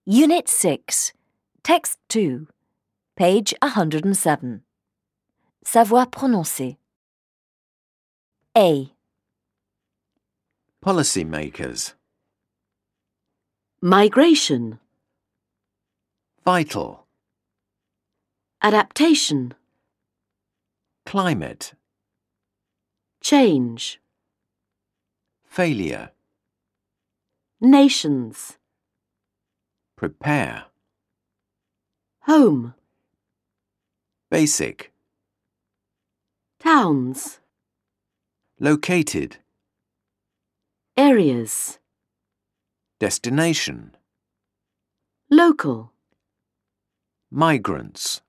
Unit 6, Text 2, page 107. Savoir prononcer. A. Policymakers. Migration, Vital. adaptation, Climate. change, Failure. nations, Prepare. home, Basic. towns, Located. areas, Destination. local. Migrants.